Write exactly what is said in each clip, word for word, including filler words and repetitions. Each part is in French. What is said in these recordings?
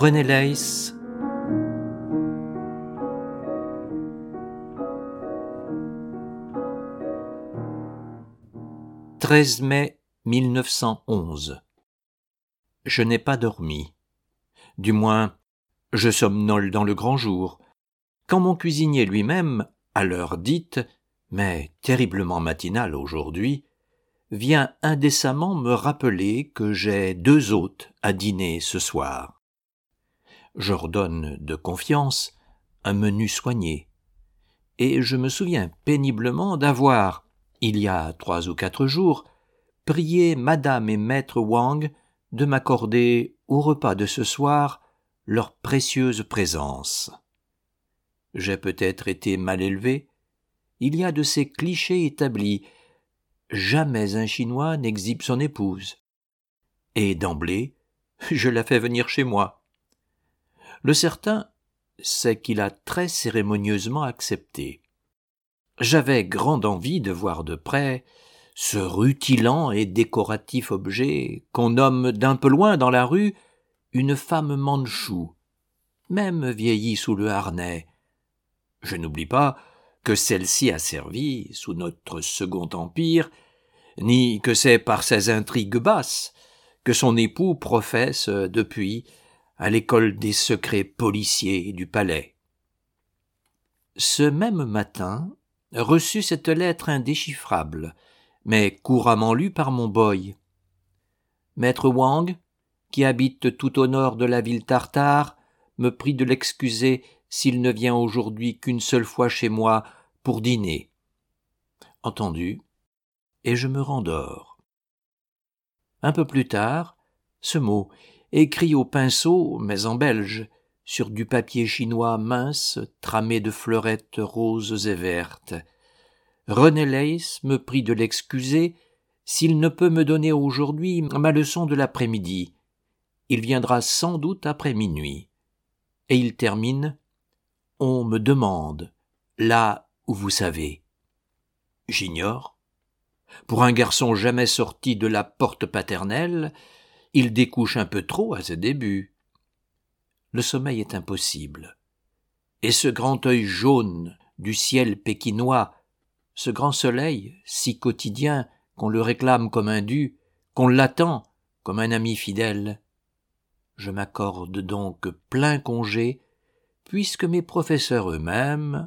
René Leys, treize mai mille neuf cent onze. Je n'ai pas dormi. Du moins, je somnole dans le grand jour, quand mon cuisinier lui-même, à l'heure dite, mais terriblement matinale aujourd'hui, vient indécemment me rappeler que j'ai deux hôtes à dîner ce soir. J'ordonne de confiance un menu soigné, et je me souviens péniblement d'avoir, il y a trois ou quatre jours, prié Madame et Maître Wang de m'accorder au repas de ce soir leur précieuse présence. J'ai peut-être été mal élevé. Il y a de ces clichés établis. Jamais un Chinois n'exhibe son épouse. Et d'emblée, je la fais venir chez moi. Le certain, c'est qu'il a très cérémonieusement accepté. J'avais grande envie de voir de près ce rutilant et décoratif objet qu'on nomme d'un peu loin dans la rue une femme mandchoue, même vieillie sous le harnais. Je n'oublie pas que celle-ci a servi, sous notre Second Empire, ni que c'est par ses intrigues basses que son époux professe depuis à l'école des secrets policiers du palais. Ce même matin, reçut cette lettre indéchiffrable, mais couramment lue par mon boy. Maître Wang, qui habite tout au nord de la ville tartare, me prie de l'excuser s'il ne vient aujourd'hui qu'une seule fois chez moi pour dîner. Entendu, et je me rendors. Un peu plus tard, ce mot, écrit au pinceau, mais en belge, sur du papier chinois mince, tramé de fleurettes roses et vertes. René Leys me prie de l'excuser s'il ne peut me donner aujourd'hui ma leçon de l'après-midi. Il viendra sans doute après minuit. Et il termine « On me demande, là où vous savez. » J'ignore. Pour un garçon jamais sorti de la porte paternelle, il découche un peu trop à ses débuts. Le sommeil est impossible. Et ce grand œil jaune du ciel pékinois, ce grand soleil si quotidien qu'on le réclame comme un dû, qu'on l'attend comme un ami fidèle. Je m'accorde donc plein congé, puisque mes professeurs eux-mêmes...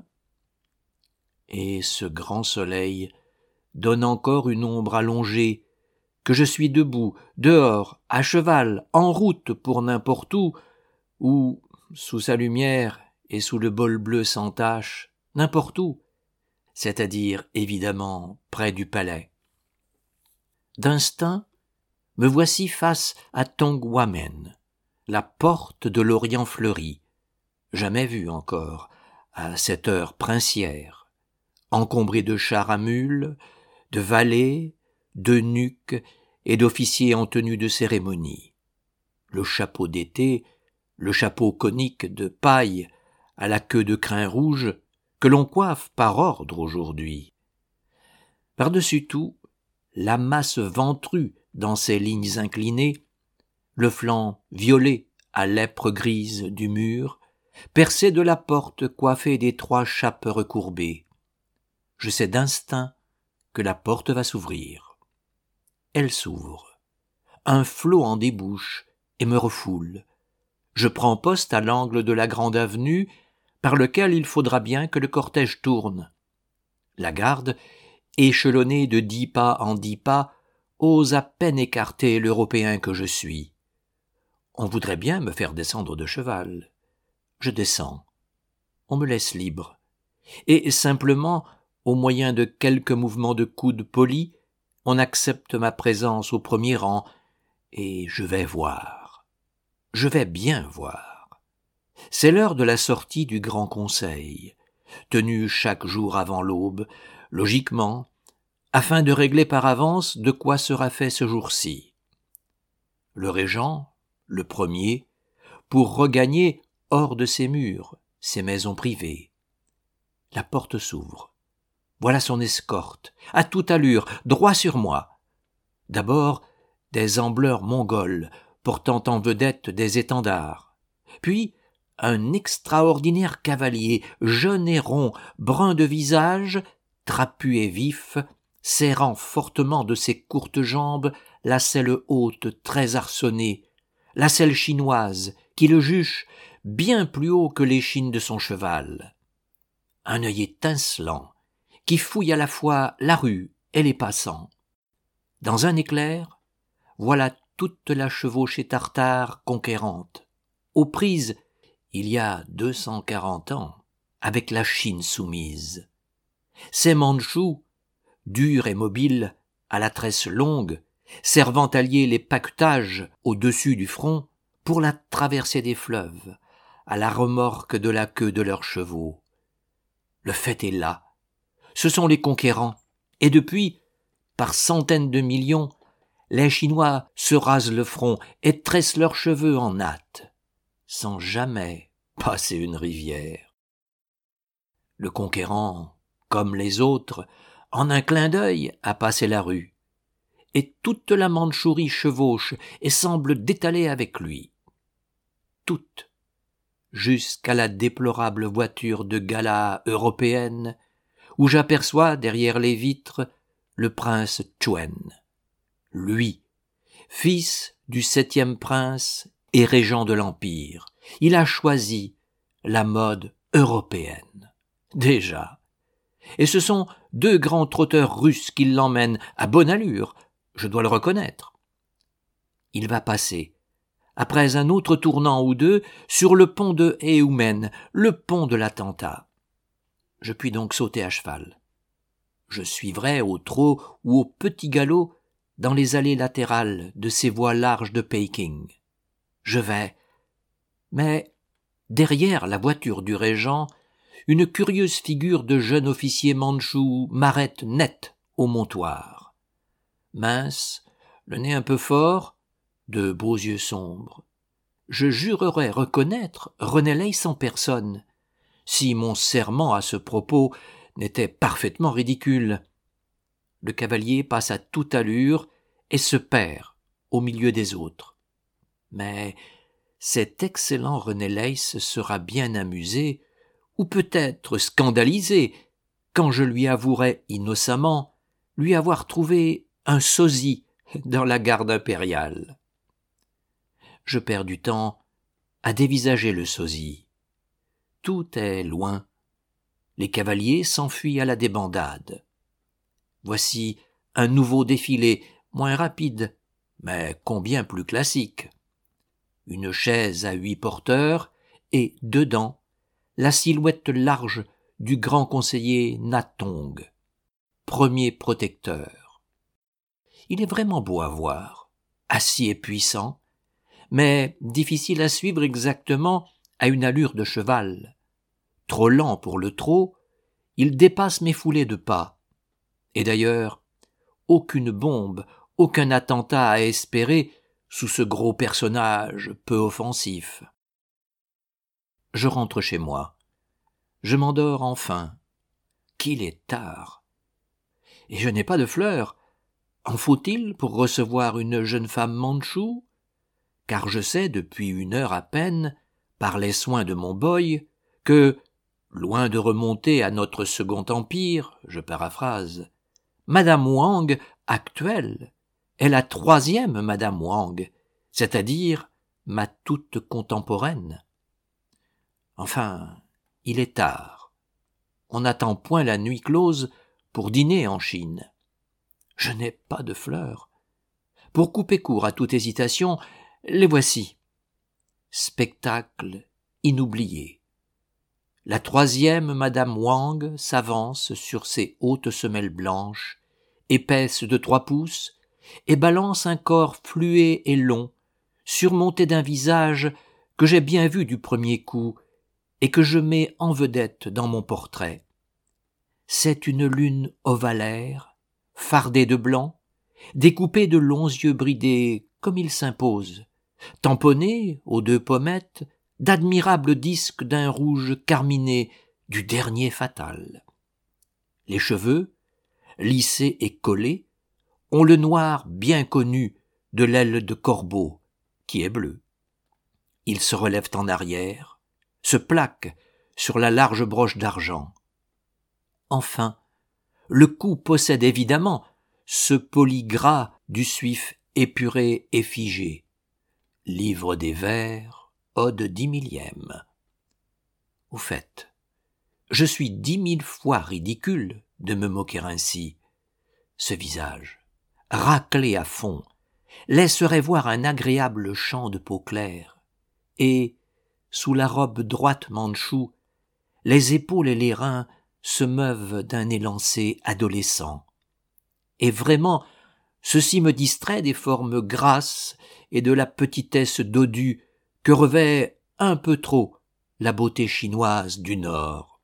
Et ce grand soleil donne encore une ombre allongée, que je suis debout, dehors, à cheval, en route pour n'importe où, ou, sous sa lumière et sous le bol bleu sans tache, n'importe où, c'est-à-dire évidemment près du palais. D'instinct, me voici face à Tongwamen, la porte de l'Orient fleuri, jamais vue encore, à cette heure princière, encombrée de chars à mules, de valets, d'eunuques et d'officiers en tenue de cérémonie. Le chapeau d'été, le chapeau conique de paille à la queue de crin rouge, que l'on coiffe par ordre aujourd'hui. Par-dessus tout, la masse ventrue dans ses lignes inclinées, le flanc violet à lèpre grise du mur, percé de la porte coiffée des trois chapes recourbées. Je sais d'instinct que la porte va s'ouvrir. Elle s'ouvre. Un flot en débouche et me refoule. Je prends poste à l'angle de la grande avenue par lequel il faudra bien que le cortège tourne. La garde, échelonnée de dix pas en dix pas, ose à peine écarter l'Européen que je suis. On voudrait bien me faire descendre de cheval. Je descends. On me laisse libre. Et simplement, au moyen de quelques mouvements de coude polis, on accepte ma présence au premier rang, et je vais voir. Je vais bien voir. C'est l'heure de la sortie du Grand Conseil, tenue chaque jour avant l'aube, logiquement, afin de régler par avance de quoi sera fait ce jour-ci. Le régent, le premier, pour regagner hors de ses murs, ses maisons privées. La porte s'ouvre. Voilà son escorte, à toute allure, droit sur moi. D'abord, des ambleurs mongols, portant en vedette des étendards, Puis un extraordinaire cavalier, jeune et rond, brun de visage, trapu et vif, serrant fortement de ses courtes jambes la selle haute très arçonnée, la selle chinoise qui le juche bien plus haut que l'échine de son cheval. Un œil étincelant qui fouille à la fois la rue et les passants. Dans un éclair, voilà toute la chevauchée tartare conquérante, aux prises, il y a deux cent quarante ans, avec la Chine soumise. Ces Mandchous, durs et mobiles, à la tresse longue, servant à lier les paquetages au-dessus du front pour la traversée des fleuves, à la remorque de la queue de leurs chevaux. Le fait est là. Ce sont les conquérants, et depuis, par centaines de millions, les Chinois se rasent le front et tressent leurs cheveux en natte, sans jamais passer une rivière. Le conquérant, comme les autres, en un clin d'œil a passé la rue, et toute la Mandchourie chevauche et semble détaler avec lui. Toute, jusqu'à la déplorable voiture de gala européenne, où j'aperçois derrière les vitres le prince Chuen. Lui, fils du septième prince et régent de l'Empire, il a choisi la mode européenne. Déjà. Et ce sont deux grands trotteurs russes qui l'emmènent à bonne allure, je dois le reconnaître. Il va passer, après un autre tournant ou deux, sur le pont de Héoumen, le pont de l'attentat. Je puis donc sauter à cheval. Je suivrai au trot ou au petit galop dans les allées latérales de ces voies larges de Péking. Je vais, mais derrière la voiture du régent, une curieuse figure de jeune officier mandchou m'arrête net au montoir. Mince, le nez un peu fort, de beaux yeux sombres. Je jurerais reconnaître René Leiss en personne, si mon serment à ce propos n'était parfaitement ridicule. Le cavalier passe à toute allure et se perd au milieu des autres. Mais cet excellent René Leiss sera bien amusé, ou peut-être scandalisé, quand je lui avouerai innocemment lui avoir trouvé un sosie dans la garde impériale. Je perds du temps à dévisager le sosie. Tout est loin. Les cavaliers s'enfuient à la débandade. Voici un nouveau défilé, moins rapide, mais combien plus classique. Une chaise à huit porteurs et, dedans, la silhouette large du grand conseiller Natong, premier protecteur. Il est vraiment beau à voir, assis et puissant, mais difficile à suivre exactement à une allure de cheval. Trop lent pour le trot, il dépasse mes foulées de pas. Et d'ailleurs, aucune bombe, aucun attentat à espérer sous ce gros personnage peu offensif. Je rentre chez moi. Je m'endors enfin. Qu'il est tard. Et je n'ai pas de fleurs. En faut-il pour recevoir une jeune femme mandchoue? Car je sais depuis une heure à peine, par les soins de mon boy, que, loin de remonter à notre second empire, je paraphrase, Madame Wang, actuelle, est la troisième Madame Wang, c'est-à-dire ma toute contemporaine. Enfin, il est tard. On n'attend point la nuit close pour dîner en Chine. Je n'ai pas de fleurs. Pour couper court à toute hésitation, les voici. Spectacle inoublié. La troisième Madame Wang s'avance sur ses hautes semelles blanches, épaisses de trois pouces, et balance un corps fluet et long, surmonté d'un visage que j'ai bien vu du premier coup et que je mets en vedette dans mon portrait. C'est une lune ovalaire, fardée de blanc, découpée de longs yeux bridés comme il s'impose, tamponnée aux deux pommettes d'admirables disques d'un rouge carminé du dernier fatal. Les cheveux, lissés et collés, ont le noir bien connu de l'aile de corbeau, qui est bleu. Ils se relèvent en arrière, se plaquent sur la large broche d'argent. Enfin, le cou possède évidemment ce poli gras du suif épuré et figé. Livre des vers, ode dix millième. Au fait, je suis dix mille fois ridicule de me moquer ainsi. Ce visage, raclé à fond, laisserait voir un agréable champ de peau claire, et, sous la robe droite mandchoue, les épaules et les reins se meuvent d'un élancé adolescent. Et vraiment, ceci me distrait des formes grasses et de la petitesse dodue que revêt un peu trop la beauté chinoise du Nord.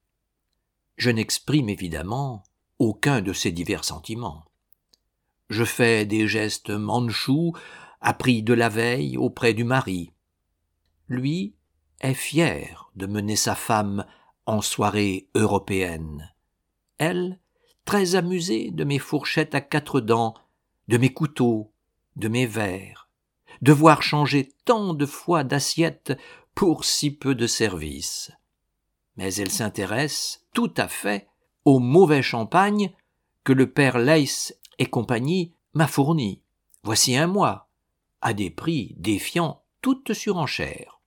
Je n'exprime évidemment aucun de ces divers sentiments. Je fais des gestes mandchous appris de la veille auprès du mari. Lui est fier de mener sa femme en soirée européenne. Elle, très amusée de mes fourchettes à quatre dents, de mes couteaux, de mes verres, de voir changer tant de fois d'assiette pour si peu de service. Mais elle s'intéresse tout à fait au mauvais champagne que le père Leys et compagnie m'a fourni, voici un mois, à des prix défiant toute surenchère.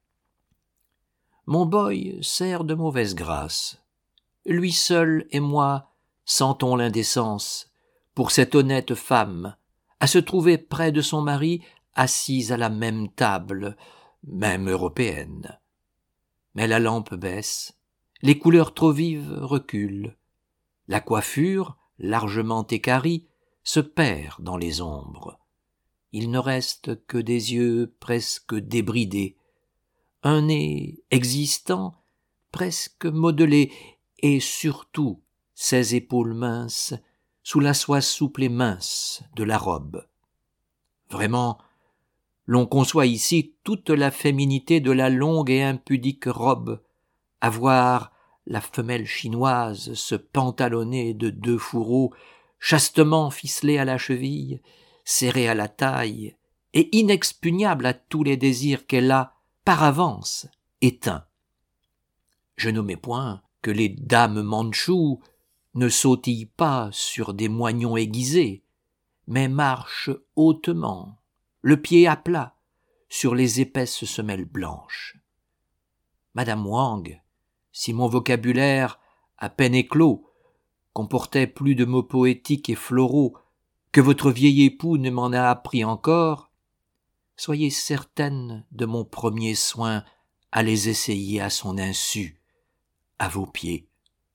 Mon boy sert de mauvaise grâce. Lui seul et moi sentons l'indécence, pour cette honnête femme, à se trouver près de son mari, assise à la même table, même européenne. Mais la lampe baisse, les couleurs trop vives reculent, la coiffure, largement équarrie, se perd dans les ombres. Il ne reste que des yeux presque débridés, un nez existant, presque modelé, et surtout ses épaules minces, sous la soie souple et mince de la robe. Vraiment, l'on conçoit ici toute la féminité de la longue et impudique robe, à voir la femelle chinoise se pantalonner de deux fourreaux, chastement ficelés à la cheville, serrés à la taille, et inexpugnable à tous les désirs qu'elle a, par avance, éteints. Je n'omets point que les dames mandchoues ne sautillent pas sur des moignons aiguisés, mais marchent hautement, le pied à plat, sur les épaisses semelles blanches. Madame Wang, si mon vocabulaire, à peine éclos, comportait plus de mots poétiques et floraux que votre vieil époux ne m'en a appris encore, soyez certaine de mon premier soin à les essayer à son insu, à vos pieds.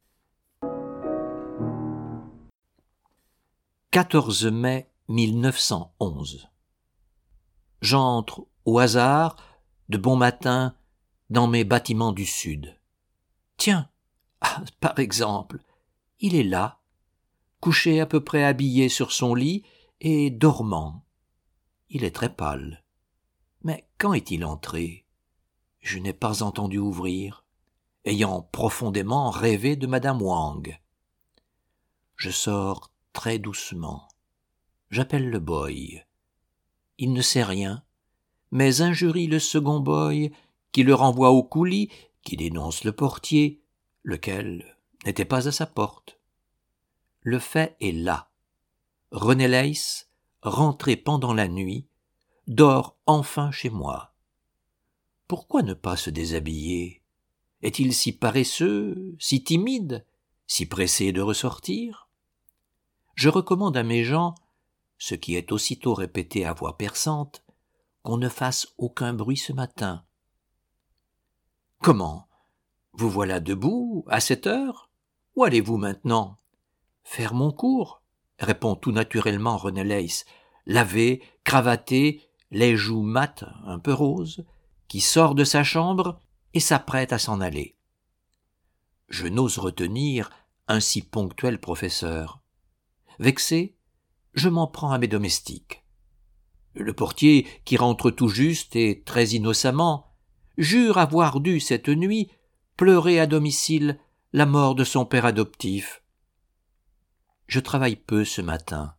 quatorze mai mille neuf cent onze. J'entre au hasard, de bon matin, dans mes bâtiments du Sud. Tiens, ah, par exemple, il est là, couché à peu près habillé sur son lit et dormant. Il est très pâle. Mais quand est-il entré? Je n'ai pas entendu ouvrir, ayant profondément rêvé de Madame Wang. Je sors très doucement. J'appelle le boy. Il ne sait rien, mais injurie le second boy, qui le renvoie au coulis, qui dénonce le portier, lequel n'était pas à sa porte. Le fait est là. René Leys, rentré pendant la nuit, dort enfin chez moi. Pourquoi ne pas se déshabiller? Est-il si paresseux, si timide, si pressé de ressortir? Je recommande à mes gens, ce qui est aussitôt répété à voix perçante, qu'on ne fasse aucun bruit ce matin. Comment? Vous voilà debout, à cette heure? Où allez-vous maintenant? Faire mon cours, répond tout naturellement René Leys, lavé, cravaté, les joues mates, un peu roses, qui sort de sa chambre et s'apprête à s'en aller. Je n'ose retenir un si ponctuel professeur. Vexé, je m'en prends à mes domestiques. Le portier, qui rentre tout juste et très innocemment, jure avoir dû cette nuit pleurer à domicile la mort de son père adoptif. Je travaille peu ce matin.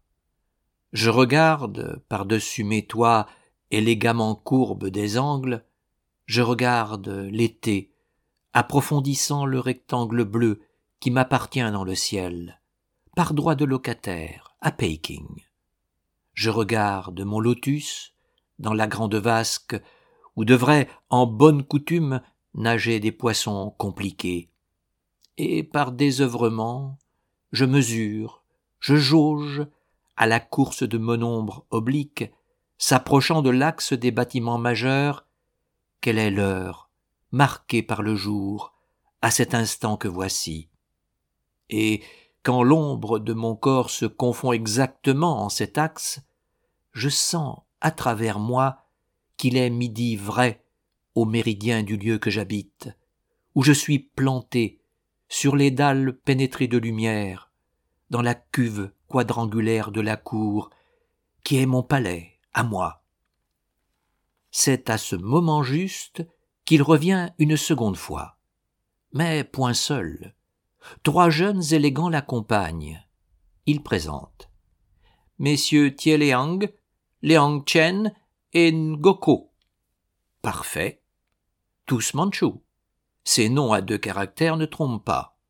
Je regarde, par-dessus mes toits élégamment courbes des angles, je regarde l'été, approfondissant le rectangle bleu qui m'appartient dans le ciel, par droit de locataire, à Peking. Je regarde mon lotus dans la grande vasque où devraient, en bonne coutume, nager des poissons compliqués. Et par désœuvrement, je mesure, je jauge, à la course de mon ombre oblique, s'approchant de l'axe des bâtiments majeurs, quelle est l'heure, marquée par le jour, à cet instant que voici. Et quand l'ombre de mon corps se confond exactement en cet axe, je sens à travers moi qu'il est midi vrai au méridien du lieu que j'habite, où je suis planté sur les dalles pénétrées de lumière, dans la cuve quadrangulaire de la cour, qui est mon palais, à moi. C'est à ce moment juste qu'il revient une seconde fois. Mais point seul. Trois jeunes élégants l'accompagnent. Ils présentent. Messieurs Tie Liang, Liang Chen et Ngoko. Parfait. Tous mandchous. Ces noms à deux caractères ne trompent pas.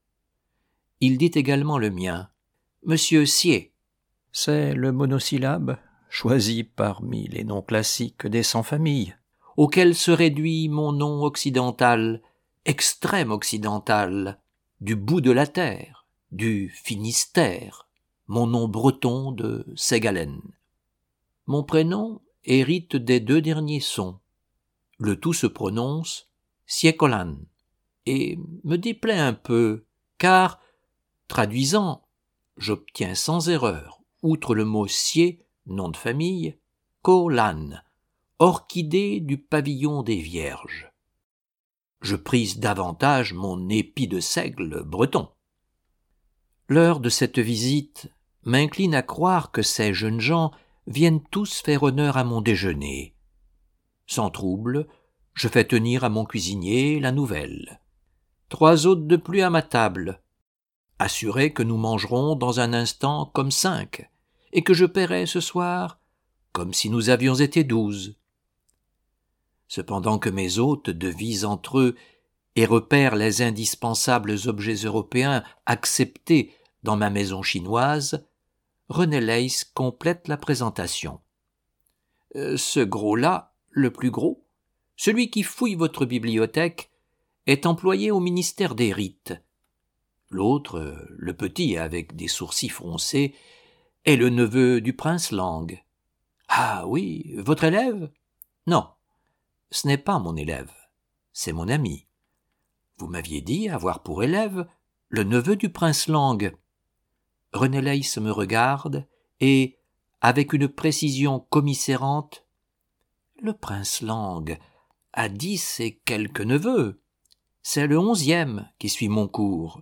Il dit également le mien. Monsieur Xie. C'est le monosyllabe choisi parmi les noms classiques des sans-familles, auquel se réduit mon nom occidental, extrême occidental, du bout de la terre, du Finistère, mon nom breton de Ségalen. Mon prénom hérite des deux derniers sons. Le tout se prononce Siekolan, et me déplaît un peu, car, traduisant, j'obtiens sans erreur, outre le mot Sie, nom de famille, Kolan, orchidée du pavillon des Vierges. Je prise davantage mon épi de seigle breton. L'heure de cette visite m'incline à croire que ces jeunes gens viennent tous faire honneur à mon déjeuner. Sans trouble, je fais tenir à mon cuisinier la nouvelle. Trois hôtes de plus à ma table, assuré que nous mangerons dans un instant comme cinq, et que je paierai ce soir comme si nous avions été douze. Cependant que mes hôtes devisent entre eux et repèrent les indispensables objets européens acceptés dans ma maison chinoise, René Leys complète la présentation. Euh, ce gros-là, le plus gros, celui qui fouille votre bibliothèque, est employé au ministère des Rites. L'autre, le petit avec des sourcils froncés, est le neveu du prince Lang. Ah oui, votre élève? Non, ce n'est pas mon élève, c'est mon ami. Vous m'aviez dit avoir pour élève le neveu du prince Lang. René Leys me regarde et, avec une précision commissérante, le prince Lang a dix et quelques neveux. C'est le onzième qui suit mon cours.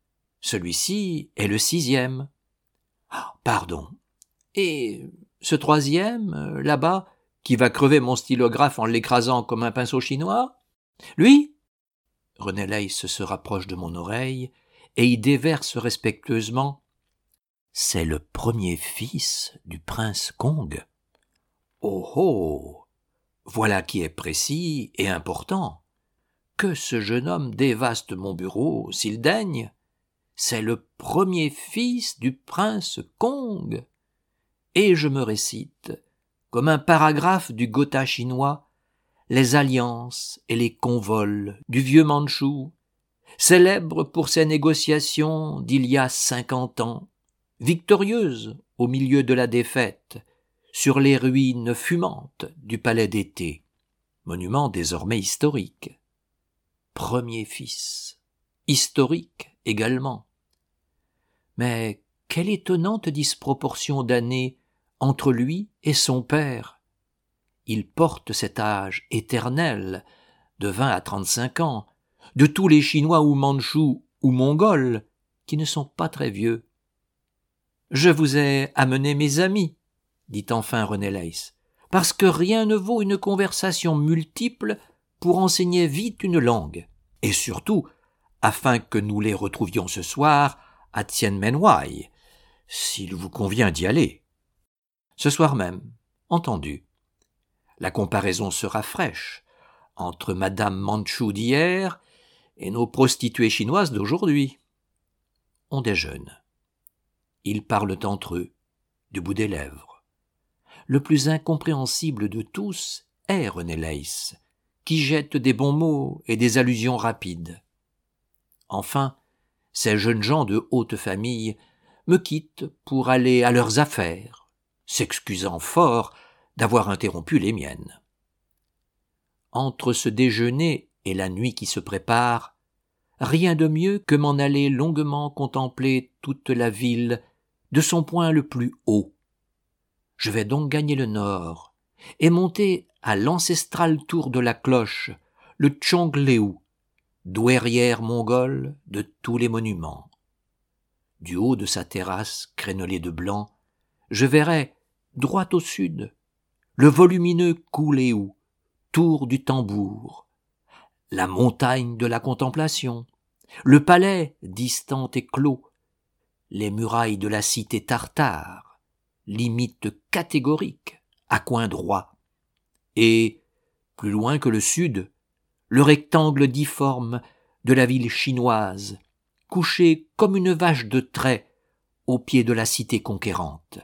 Celui-ci est le sixième. Ah, pardon. Et ce troisième, là-bas, qui va crever mon stylographe en l'écrasant comme un pinceau chinois? Lui? René Leys se rapproche de mon oreille et y déverse respectueusement. C'est le premier fils du prince Kong. Oh oh! Voilà qui est précis et important. Que ce jeune homme dévaste mon bureau, s'il daigne. C'est le premier fils du prince Kong. Et je me récite, comme un paragraphe du Gotha chinois, les alliances et les convols du vieux Mandchou, célèbre pour ses négociations d'il y a cinquante ans, victorieuse au milieu de la défaite, sur les ruines fumantes du palais d'été, monument désormais historique. Premier fils, historique également. Mais quelle étonnante disproportion d'années entre lui et son père. Il porte cet âge éternel, de vingt à trente-cinq ans, de tous les Chinois ou Mandchous ou Mongols, qui ne sont pas très vieux. « Je vous ai amené mes amis, » dit enfin René Leys, « parce que rien ne vaut une conversation multiple pour enseigner vite une langue, et surtout, afin que nous les retrouvions ce soir à Tianmenwei, s'il vous convient d'y aller. » Ce soir même, entendu. La comparaison sera fraîche, entre Madame Manchou d'hier et nos prostituées chinoises d'aujourd'hui. On déjeune. Ils parlent entre eux, du bout des lèvres. Le plus incompréhensible de tous est René Leiss, qui jette des bons mots et des allusions rapides. Enfin, ces jeunes gens de haute famille me quittent pour aller à leurs affaires, s'excusant fort d'avoir interrompu les miennes. Entre ce déjeuner et la nuit qui se prépare, rien de mieux que m'en aller longuement contempler toute la ville de son point le plus haut. Je vais donc gagner le nord et monter à l'ancestral tour de la cloche, le Tchongleu, douairière mongole de tous les monuments. Du haut de sa terrasse crénelée de blanc, je verrai, droit au sud, le volumineux Kouleu, tour du tambour, la montagne de la contemplation, le palais distant et clos, les murailles de la cité tartare, limite catégorique, à coin droit, et, plus loin que le sud, le rectangle difforme de la ville chinoise, couché comme une vache de trait au pied de la cité conquérante.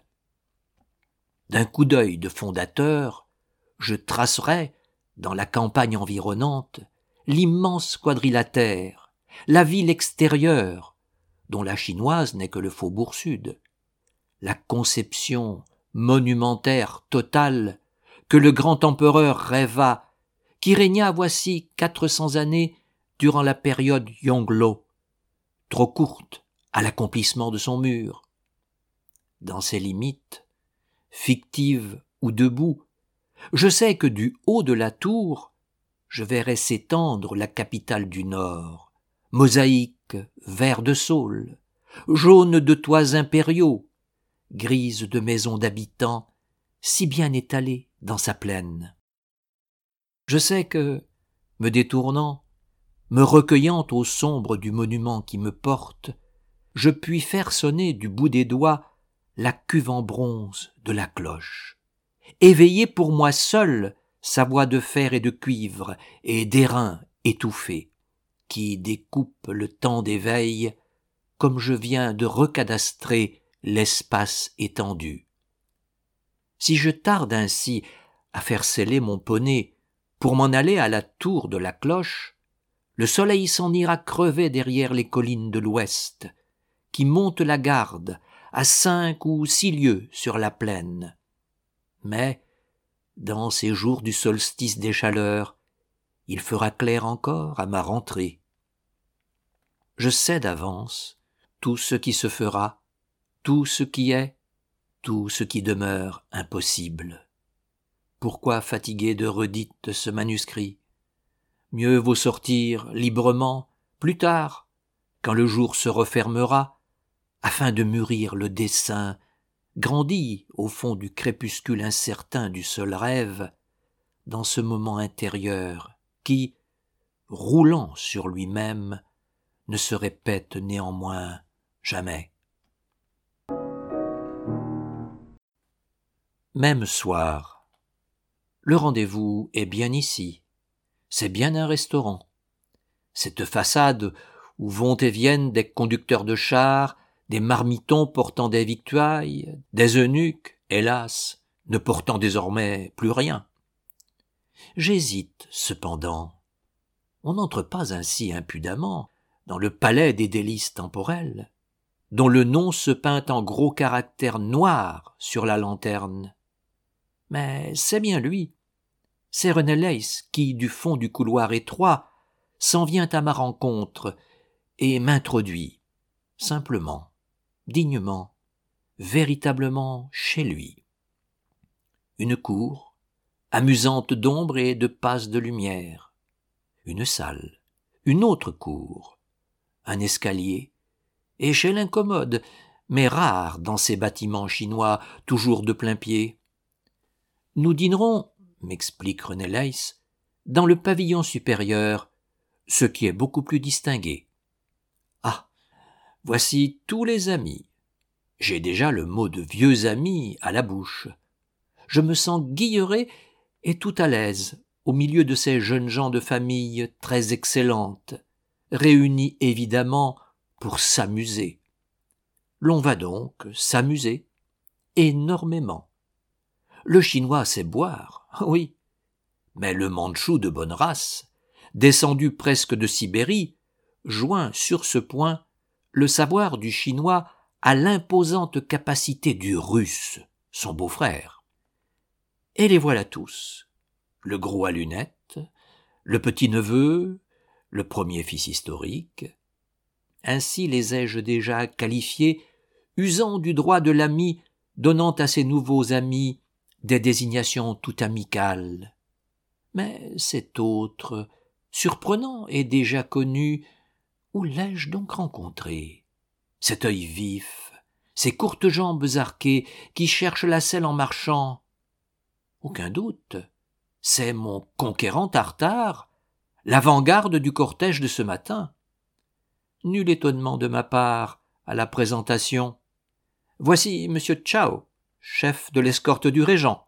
D'un coup d'œil de fondateur, je tracerai, dans la campagne environnante, l'immense quadrilatère, la ville extérieure, dont la chinoise n'est que le faubourg sud, la conception monumentaire totale que le grand empereur rêva, qui régna voici quatre cents années durant la période Yongle, trop courte à l'accomplissement de son mur. Dans ses limites, fictives ou debout, je sais que du haut de la tour, je verrai s'étendre la capitale du Nord, mosaïque, vert de saule, jaune de toits impériaux, grise de maisons d'habitants, si bien étalée dans sa plaine. Je sais que, me détournant, me recueillant au sombre du monument qui me porte, je puis faire sonner du bout des doigts la cuve en bronze de la cloche, éveiller pour moi seul sa voix de fer et de cuivre et d'airain étouffé, qui découpe le temps d'éveil comme je viens de recadastrer l'espace étendu. Si je tarde ainsi à faire sceller mon poney pour m'en aller à la tour de la cloche, le soleil s'en ira crever derrière les collines de l'ouest, qui montent la garde à cinq ou six lieues sur la plaine. Mais, dans ces jours du solstice des chaleurs, il fera clair encore à ma rentrée. Je sais d'avance tout ce qui se fera, tout ce qui est, tout ce qui demeure impossible. Pourquoi fatiguer de redites ce manuscrit? Mieux vaut sortir librement, plus tard, quand le jour se refermera, afin de mûrir le dessein, grandi au fond du crépuscule incertain du seul rêve, dans ce moment intérieur qui, roulant sur lui-même, ne se répète néanmoins jamais. Même soir. Le rendez-vous est bien ici. C'est bien un restaurant. Cette façade où vont et viennent des conducteurs de chars, des marmitons portant des victuailles, des eunuques, hélas, ne portant désormais plus rien. J'hésite, cependant. On n'entre pas ainsi impudemment dans le palais des délices temporelles, dont le nom se peint en gros caractères noirs sur la lanterne. Mais c'est bien lui. C'est René Leiss qui, du fond du couloir étroit, s'en vient à ma rencontre et m'introduit, simplement, dignement, véritablement chez lui. Une cour, amusante d'ombre et de passes de lumière, une salle, une autre cour, un escalier, échelle incommode, mais rare dans ces bâtiments chinois toujours de plain-pied. Nous dînerons, m'explique René Leiss, dans le pavillon supérieur, ce qui est beaucoup plus distingué. Ah, voici tous les amis. J'ai déjà le mot de vieux amis à la bouche. Je me sens guilleré et tout à l'aise au milieu de ces jeunes gens de famille très excellentes, réunis évidemment pour s'amuser. L'on va donc s'amuser, énormément. Le Chinois sait boire, oui, mais le Mandchou de bonne race, descendu presque de Sibérie, joint sur ce point le savoir du Chinois à l'imposante capacité du Russe, son beau-frère. Et les voilà tous, le gros à lunettes, le petit-neveu, le premier fils historique. Ainsi les ai-je déjà qualifiés, usant du droit de l'ami, donnant à ses nouveaux amis des désignations tout amicales. Mais cet autre, surprenant et déjà connu, où l'ai-je donc rencontré? Cet œil vif, ces courtes jambes arquées qui cherchent la selle en marchant. Aucun doute, c'est mon conquérant Tartare, l'avant-garde du cortège de ce matin. Nul étonnement de ma part à la présentation. Voici monsieur Chao, chef de l'escorte du régent.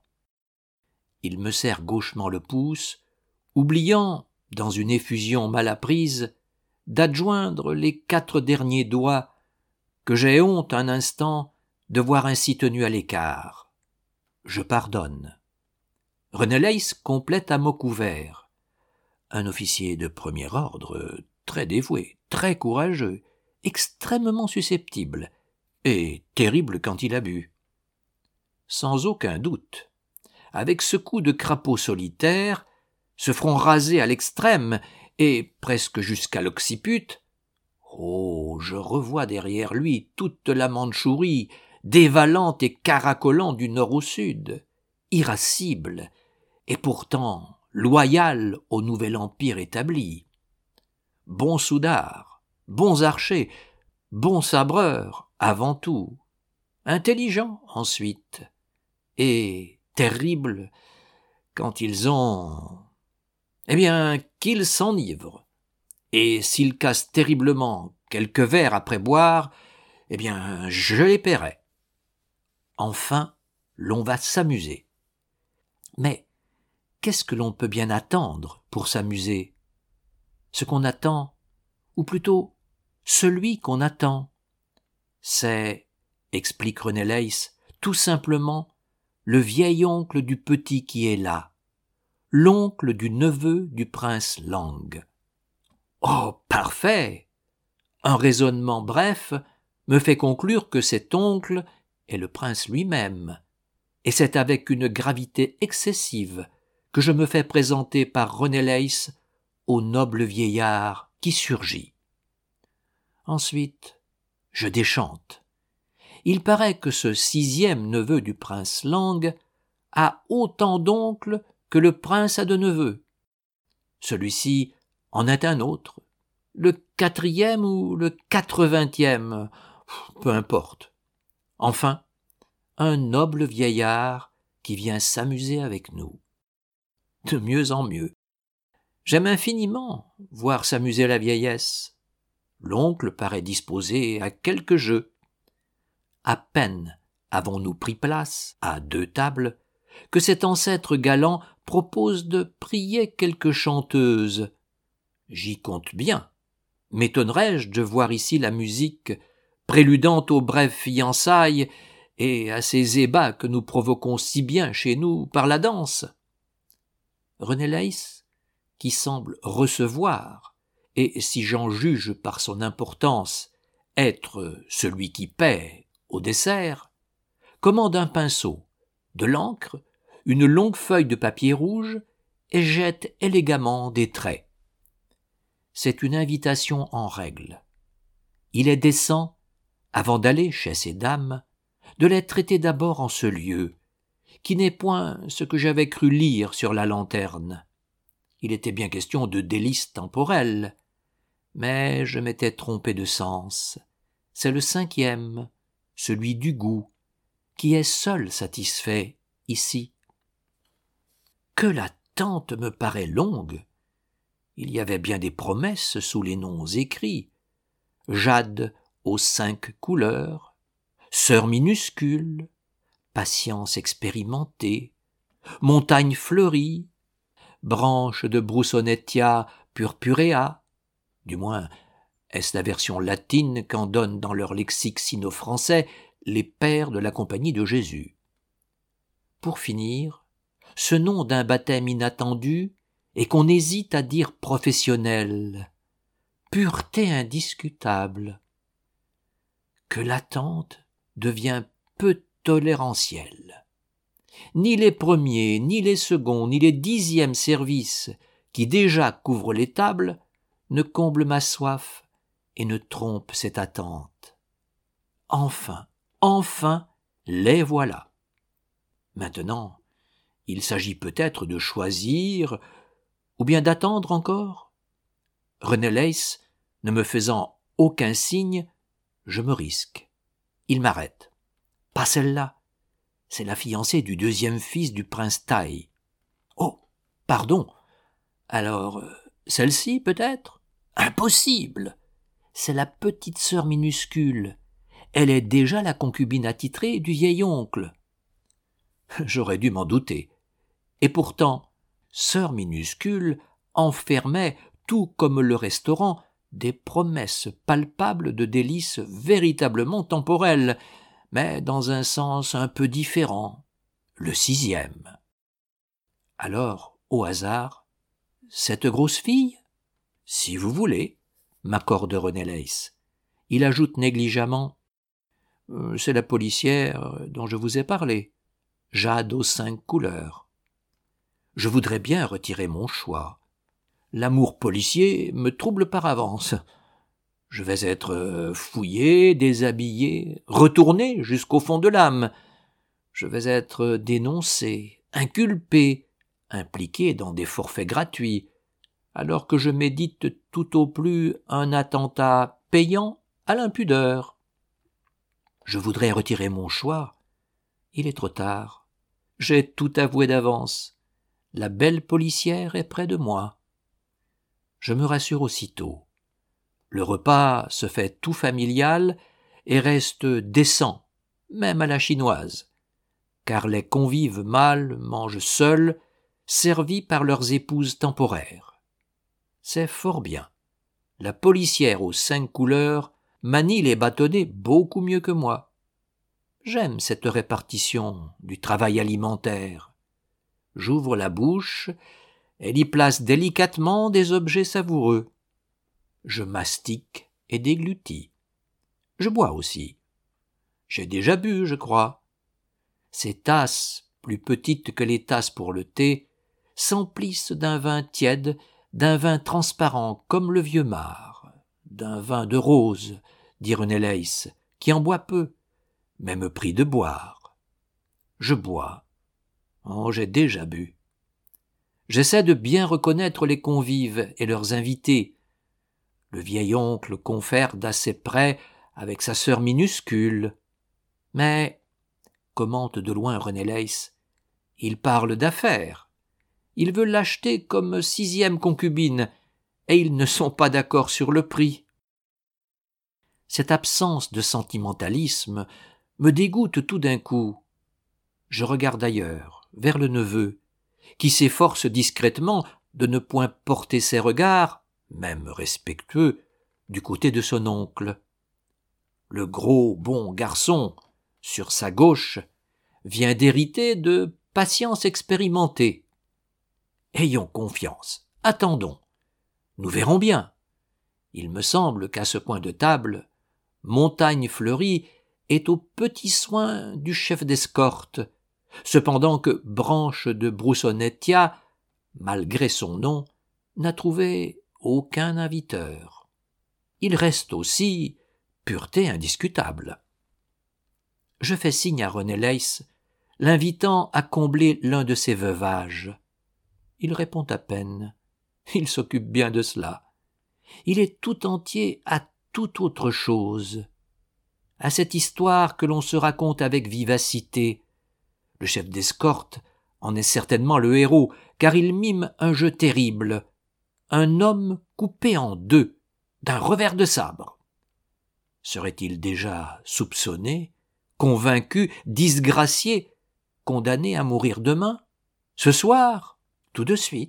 Il me serre gauchement le pouce, oubliant, dans une effusion mal apprise, d'adjoindre les quatre derniers doigts que j'ai honte un instant de voir ainsi tenus à l'écart. Je pardonne. Reneleis complète à mots couverts. Un officier de premier ordre, très dévoué, très courageux, extrêmement susceptible, et terrible quand il a bu. Sans aucun doute, avec ce coup de crapaud solitaire, ce front rasé à l'extrême et presque jusqu'à l'occiput, oh, je revois derrière lui toute la Mandchourie, dévalant et caracolant du nord au sud, irascible, et pourtant loyal au nouvel empire établi. Bons soudards, bons archers, bons sabreurs avant tout, intelligents ensuite, et terribles quand ils ont... Eh bien, qu'ils s'enivrent, et s'ils cassent terriblement quelques verres après boire, eh bien, je les paierai. Enfin, l'on va s'amuser. Mais qu'est-ce que l'on peut bien attendre pour s'amuser? Ce qu'on attend, ou plutôt celui qu'on attend, c'est, explique Reneleis, tout simplement le vieil oncle du petit qui est là, l'oncle du neveu du prince Lang. Oh, parfait! Un raisonnement bref me fait conclure que cet oncle est le prince lui-même, et c'est avec une gravité excessive que je me fais présenter par Reneleis au noble vieillard qui surgit. Ensuite, je déchante. Il paraît que ce sixième neveu du prince Lang a autant d'oncles que le prince a de neveux. Celui-ci en est un autre, le quatrième ou le quatre-vingtième, peu importe. Enfin, un noble vieillard qui vient s'amuser avec nous. De mieux en mieux. J'aime infiniment voir s'amuser la vieillesse. L'oncle paraît disposé à quelques jeux. À peine avons-nous pris place, à deux tables, que cet ancêtre galant propose de prier quelques chanteuses. J'y compte bien. M'étonnerais-je de voir ici la musique, préludant aux brèves fiançailles et à ces ébats que nous provoquons si bien chez nous par la danse? Reneleis, qui semble recevoir, et si j'en juge par son importance, être celui qui paie au dessert, commande un pinceau, de l'encre, une longue feuille de papier rouge, et jette élégamment des traits. C'est une invitation en règle. Il est décent, avant d'aller chez ces dames, de les traiter d'abord en ce lieu, qui n'est point ce que j'avais cru lire sur la lanterne. Il était bien question de délices temporelles, mais je m'étais trompé de sens. C'est le cinquième, celui du goût, qui est seul satisfait ici. Que la tente me paraît longue! Il y avait bien des promesses sous les noms écrits. Jade aux cinq couleurs, sœur minuscule, patience expérimentée, montagne fleurie, branche de Broussonetia purpurea, du moins est-ce la version latine qu'en donnent dans leur lexique sino-français les pères de la Compagnie de Jésus. Pour finir, ce nom d'un baptême inattendu et qu'on hésite à dire professionnel, pureté indiscutable, que l'attente devient peu tolérentielle. Ni les premiers, ni les seconds, ni les dixièmes services qui déjà couvrent les tables ne comblent ma soif et ne trompent cette attente. Enfin, enfin, les voilà. Maintenant, il s'agit peut-être de choisir, ou bien d'attendre encore. René Leys, ne me faisant aucun signe, je me risque. Il m'arrête. Pas celle-là. C'est la fiancée du deuxième fils du prince Tai. Oh, pardon. Alors, celle-ci, peut-être? Impossible. C'est la petite sœur minuscule. Elle est déjà la concubine attitrée du vieil oncle. J'aurais dû m'en douter. Et pourtant, sœur minuscule enfermait, tout comme le restaurant, des promesses palpables de délices véritablement temporelles, mais dans un sens un peu différent, le sixième. Alors, au hasard, cette grosse fille? Si vous voulez, m'accorde René Leys. Il ajoute négligemment euh, « C'est la policière dont je vous ai parlé, Jade aux cinq couleurs. » Je voudrais bien retirer mon choix. L'amour policier me trouble par avance. Je vais être fouillé, déshabillé, retourné jusqu'au fond de l'âme. Je vais être dénoncé, inculpé, impliqué dans des forfaits gratuits, alors que je médite tout au plus un attentat payant à l'impudeur. Je voudrais retirer mon choix. Il est trop tard. J'ai tout avoué d'avance. La belle policière est près de moi. Je me rassure aussitôt. Le repas se fait tout familial et reste décent, même à la chinoise, car les convives mâles mangent seuls, servis par leurs épouses temporaires. C'est fort bien. La policière aux cinq couleurs manie les bâtonnets beaucoup mieux que moi. J'aime cette répartition du travail alimentaire. J'ouvre la bouche, elle y place délicatement des objets savoureux. Je mastique et déglutis. Je bois aussi. J'ai déjà bu, je crois. Ces tasses, plus petites que les tasses pour le thé, s'emplissent d'un vin tiède, d'un vin transparent comme le vieux marc, d'un vin de rose, dit René Leys, qui en boit peu, mais me prie de boire. Je bois. Oh, j'ai déjà bu. J'essaie de bien reconnaître les convives et leurs invités. Le vieil oncle confère d'assez près avec sa sœur minuscule. Mais, commente de loin René Leys, il parle d'affaires. Il veut l'acheter comme sixième concubine, et ils ne sont pas d'accord sur le prix. Cette absence de sentimentalisme me dégoûte tout d'un coup. Je regarde ailleurs, vers le neveu, qui s'efforce discrètement de ne point porter ses regards, même respectueux, du côté de son oncle. Le gros bon garçon, sur sa gauche, vient d'hériter de patience expérimentée. Ayons confiance, attendons, nous verrons bien. Il me semble qu'à ce coin de table, Montagne Fleurie est aux petits soins du chef d'escorte, cependant que Branche de Broussonetia, malgré son nom, n'a trouvé aucun inviteur. Il reste aussi pureté indiscutable. Je fais signe à René Leys, l'invitant à combler l'un de ses veuvages. Il répond à peine. Il s'occupe bien de cela. Il est tout entier à toute autre chose, à cette histoire que l'on se raconte avec vivacité. Le chef d'escorte en est certainement le héros, car il mime un jeu terrible, un homme coupé en deux, d'un revers de sabre. Serait-il déjà soupçonné, convaincu, disgracié, condamné à mourir demain, ce soir, tout de suite,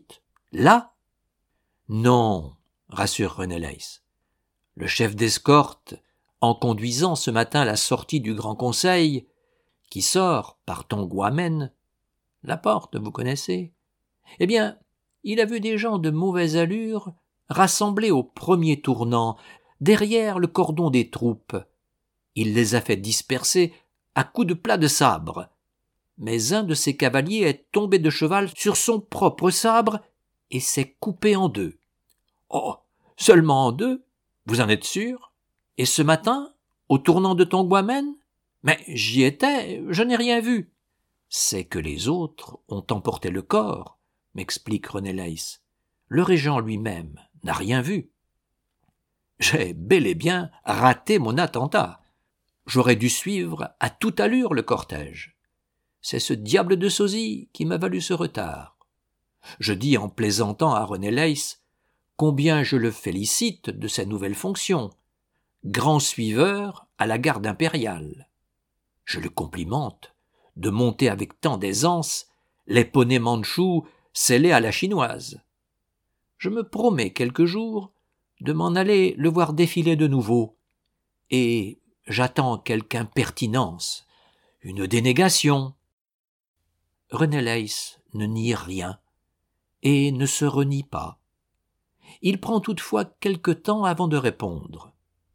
Là? Non, rassure René Leys. Le chef d'escorte, en conduisant ce matin la sortie du Grand Conseil, qui sort par Tonguamen, la porte, vous connaissez, eh bien, il a vu des gens de mauvaise allure rassemblés au premier tournant, derrière le cordon des troupes. Il les a fait disperser à coups de plat de sabre. Mais un de ses cavaliers est tombé de cheval sur son propre sabre et s'est coupé en deux. Oh, seulement en deux? Vous en êtes sûr? Et ce matin, au tournant de Tonguamen? Mais j'y étais, je n'ai rien vu. C'est que les autres ont emporté le corps, m'explique René Leys. Le régent lui-même n'a rien vu. J'ai bel et bien raté mon attentat. J'aurais dû suivre à toute allure le cortège. C'est ce diable de sosie qui m'a valu ce retard. Je dis en plaisantant à René Leys combien je le félicite de sa nouvelle fonction, grand suiveur à la garde impériale. Je le complimente de monter avec tant d'aisance les poneys mandchous scellés à la chinoise. Je me promets quelques jours de m'en aller le voir défiler de nouveau, et j'attends quelque impertinence, une dénégation. René Leys ne nie rien, et ne se renie pas. Il prend toutefois quelque temps avant de répondre.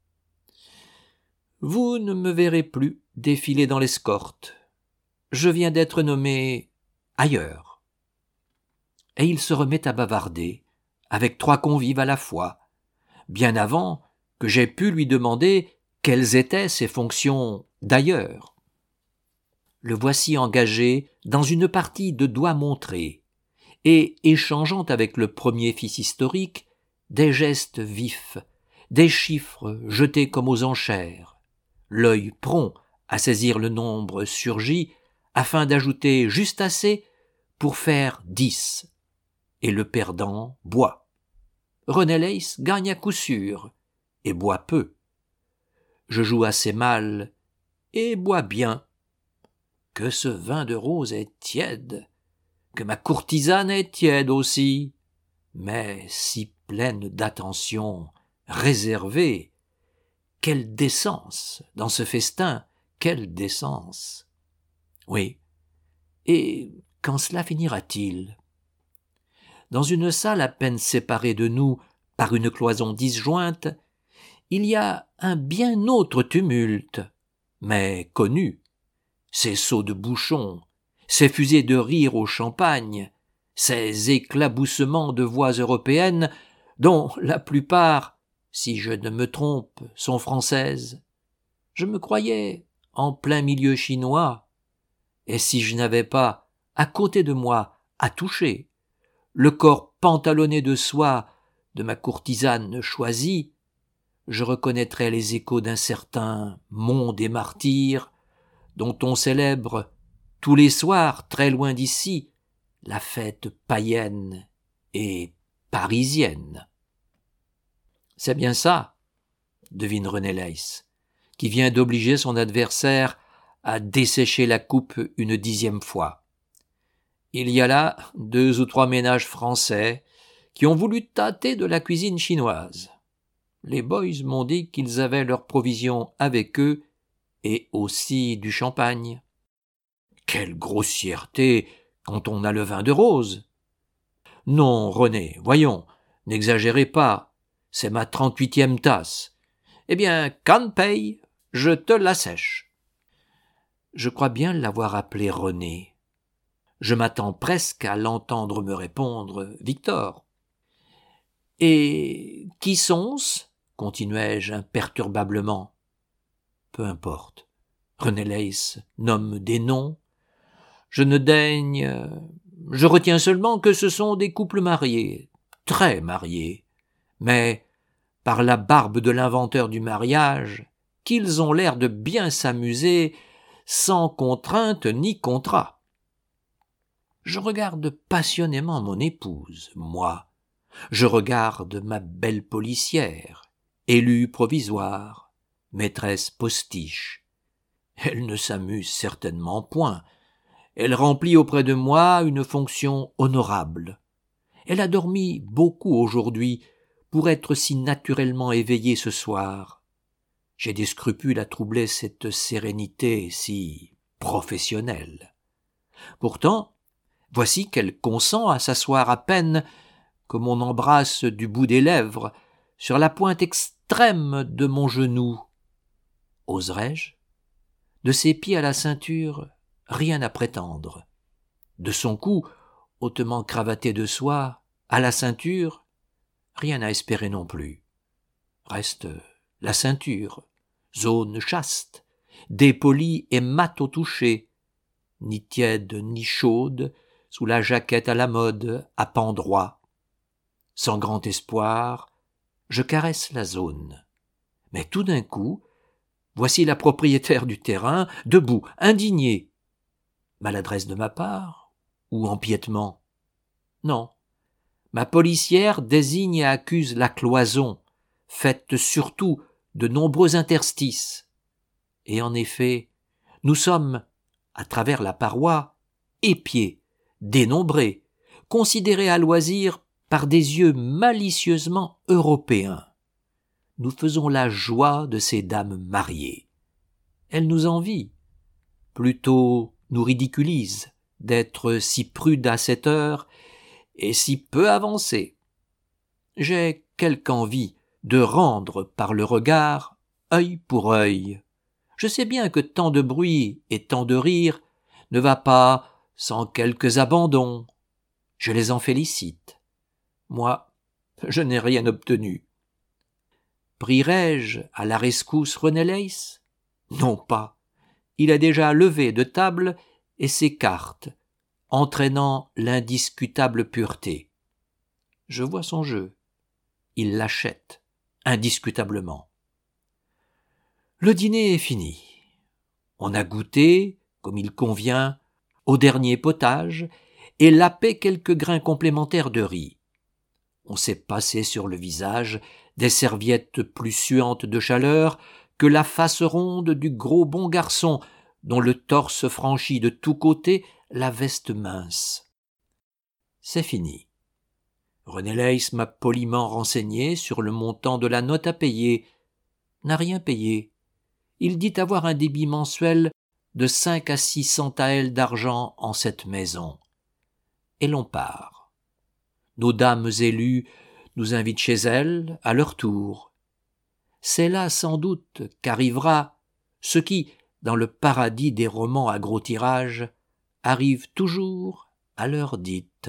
« Vous ne me verrez plus défiler dans l'escorte. Je viens d'être nommé ailleurs. » Et il se remet à bavarder, avec trois convives à la fois, bien avant que j'aie pu lui demander quelles étaient ses fonctions d'ailleurs. Le voici engagé dans une partie de doigts montrés, et échangeant avec le premier fils historique des gestes vifs, des chiffres jetés comme aux enchères, l'œil prompt à saisir le nombre surgi afin d'ajouter juste assez pour faire dix, et le perdant boit. René Leys gagne à coup sûr, et boit peu. Je joue assez mal, et bois bien. Que ce vin de rose est tiède, que ma courtisane est tiède aussi, mais si pleine d'attention, réservée. Quelle décence dans ce festin, quelle décence! Oui, et quand cela finira-t-il? Dans une salle à peine séparée de nous par une cloison disjointe, il y a un bien autre tumulte, mais connu. Ces sauts de bouchons, ces fusées de rire au champagne, ces éclaboussements de voix européennes dont la plupart, si je ne me trompe, sont françaises. Je me croyais en plein milieu chinois, et si je n'avais pas, à côté de moi, à toucher, le corps pantalonné de soie de ma courtisane choisie, je reconnaîtrais les échos d'un certain monde des martyrs, dont on célèbre tous les soirs, très loin d'ici, la fête païenne et parisienne. C'est bien ça, devine René Leys, qui vient d'obliger son adversaire à dessécher la coupe une dixième fois. Il y a là deux ou trois ménages français qui ont voulu tâter de la cuisine chinoise. Les boys m'ont dit qu'ils avaient leurs provisions avec eux et aussi du champagne. Quelle grossièreté quand on a le vin de rose! Non, René, voyons, n'exagérez pas, c'est ma trente-huitième tasse. Eh bien, canne paye, je te l'assèche. Je crois bien l'avoir appelé René. Je m'attends presque à l'entendre me répondre Victor. Et qui sont-ce? Continuai-je imperturbablement. Peu importe. René Leys nomme des noms. Je ne daigne... Je retiens seulement que ce sont des couples mariés, très mariés, mais, par la barbe de l'inventeur du mariage, qu'ils ont l'air de bien s'amuser sans contrainte ni contrat. Je regarde passionnément mon épouse, moi. Je regarde ma belle policière, élue provisoire, maîtresse postiche. Elle ne s'amuse certainement point. Elle remplit auprès de moi une fonction honorable. Elle a dormi beaucoup aujourd'hui pour être si naturellement éveillée ce soir. J'ai des scrupules à troubler cette sérénité si professionnelle. Pourtant, voici qu'elle consent à s'asseoir à peine que mon embrasse du bout des lèvres sur la pointe extrême de mon genou. Oserais-je ? De ses pieds à la ceinture, rien à prétendre. De son cou, hautement cravaté de soie, à la ceinture, rien à espérer non plus. Reste la ceinture, zone chaste, dépolie et mate au toucher, ni tiède ni chaude, sous la jaquette à la mode, à pan droit. Sans grand espoir, je caresse la zone. Mais tout d'un coup, voici la propriétaire du terrain, debout, indignée. Maladresse de ma part ou empiètement ? Non. Ma policière désigne et accuse la cloison, faite surtout de nombreux interstices. Et en effet, nous sommes, à travers la paroi, épiés, dénombrés, considérés à loisir par des yeux malicieusement européens. Nous faisons la joie de ces dames mariées. Elles nous envient, plutôt nous ridiculisent d'être si prudes à cette heure et si peu avancées. J'ai quelque envie de rendre par le regard œil pour œil. Je sais bien que tant de bruit et tant de rire ne va pas sans quelques abandons. Je les en félicite. Moi, je n'ai rien obtenu. Prierai-je à la rescousse René Leys ? Non pas. Il a déjà levé de table et s'écarte, entraînant l'indiscutable pureté. Je vois son jeu. Il l'achète, indiscutablement. Le dîner est fini. On a goûté, comme il convient, au dernier potage et lapé quelques grains complémentaires de riz. On s'est passé sur le visage des serviettes plus suantes de chaleur que la face ronde du gros bon garçon dont le torse franchit de tous côtés la veste mince. C'est fini. René Leys m'a poliment renseigné sur le montant de la note à payer. N'a rien payé. Il dit avoir un débit mensuel de cinq à six cents taels d'argent en cette maison. Et l'on part. Nos dames élues nous invitent chez elles, à leur tour. C'est là sans doute qu'arrivera ce qui, dans le paradis des romans à gros tirage, arrive toujours à l'heure dite.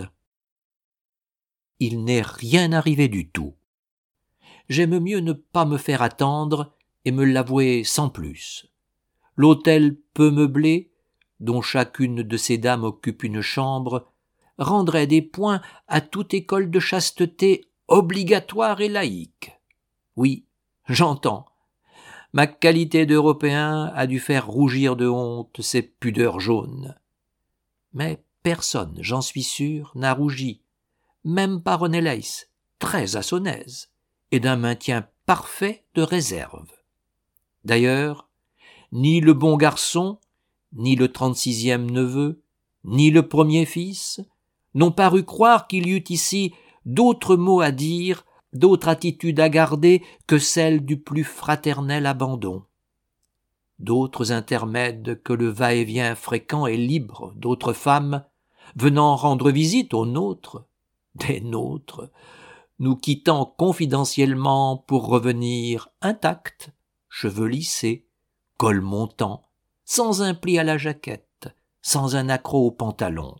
Il n'est rien arrivé du tout. J'aime mieux ne pas me faire attendre et me l'avouer sans plus. L'hôtel peu meublé, dont chacune de ces dames occupe une chambre, rendrait des points à toute école de chasteté obligatoire et laïque. Oui, j'entends. Ma qualité d'Européen a dû faire rougir de honte ces pudeurs jaunes. Mais personne, j'en suis sûr, n'a rougi, même pas René Leys, très à son aise, et d'un maintien parfait de réserve. D'ailleurs, ni le bon garçon, ni le trente-sixième neveu, ni le premier fils n'ont paru croire qu'il y eût ici d'autres mots à dire, d'autres attitudes à garder que celle du plus fraternel abandon. D'autres intermèdes que le va-et-vient fréquent et libre d'autres femmes venant rendre visite aux nôtres, des nôtres, nous quittant confidentiellement pour revenir intacts, cheveux lissés, col montant, sans un pli à la jaquette, sans un accroc au pantalon.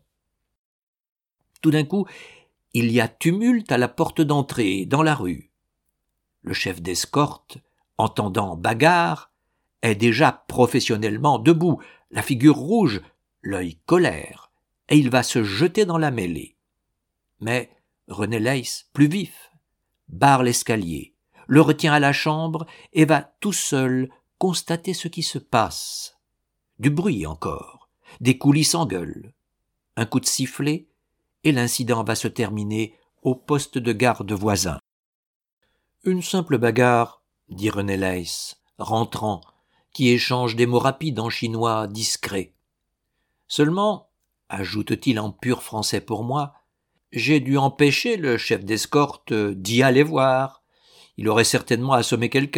Tout d'un coup, il y a tumulte à la porte d'entrée, dans la rue. Le chef d'escorte, entendant bagarre, est déjà professionnellement debout, la figure rouge, l'œil colère, et il va se jeter dans la mêlée. Mais René Leys, plus vif, barre l'escalier, le retient à la chambre et va tout seul constater ce qui se passe. Du bruit encore, des coulisses s'engueulent, un coup de sifflet, et l'incident va se terminer au poste de garde voisin. Une simple bagarre, dit René Leys, rentrant, qui échange des mots rapides en chinois discret. Seulement, ajoute-t-il en pur français pour moi, j'ai dû empêcher le chef d'escorte d'y aller voir. Il aurait certainement assommé quelqu'un. »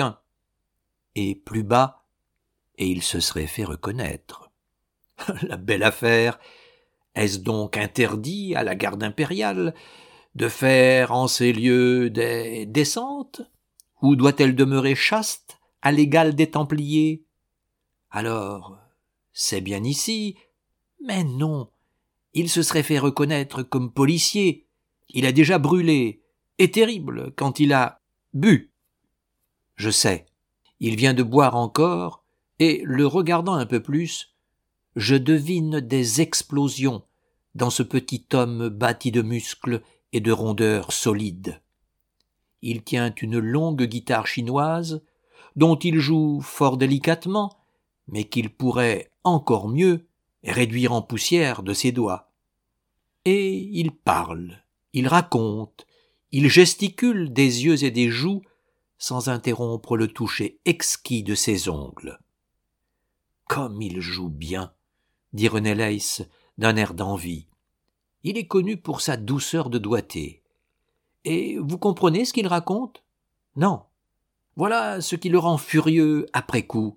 Et plus bas, et il se serait fait reconnaître. La belle affaire! Est-ce donc interdit à la garde impériale de faire en ces lieux des descentes? Ou doit-elle demeurer chaste à l'égal des Templiers? Alors, c'est bien ici. Mais non, il se serait fait reconnaître comme policier. Il a déjà brûlé, et terrible, quand il a bu. Je sais, il vient de boire encore, et, le regardant un peu plus, je devine des explosions dans ce petit homme bâti de muscles et de rondeurs solides. Il tient une longue guitare chinoise, dont il joue fort délicatement, mais qu'il pourrait encore mieux réduire en poussière de ses doigts. Et il parle, il raconte, il gesticule des yeux et des joues, sans interrompre le toucher exquis de ses ongles. « Comme il joue bien !» dit René Leiss d'un air d'envie. « Il est connu pour sa douceur de doigté. Et vous comprenez ce qu'il raconte? Non. Voilà ce qui le rend furieux après coup.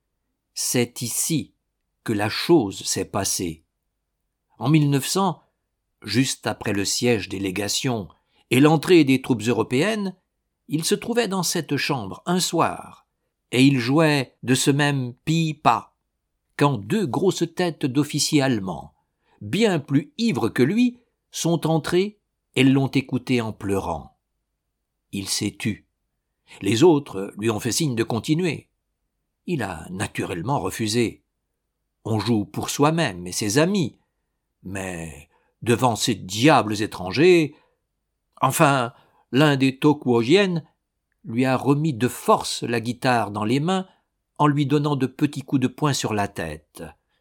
C'est ici que la chose s'est passée. En mille neuf cents, juste après le siège des légations et l'entrée des troupes européennes, il se trouvait dans cette chambre un soir, et il jouait de ce même pi-pa, quand deux grosses têtes d'officiers allemands, bien plus ivres que lui, sont entrés et l'ont écouté en pleurant. Il s'est tu. Les autres lui ont fait signe de continuer. Il a naturellement refusé. On joue pour soi-même et ses amis, mais devant ces diables étrangers, enfin, l'un des Tokuojiens lui a remis de force la guitare dans les mains en lui donnant de petits coups de poing sur la tête.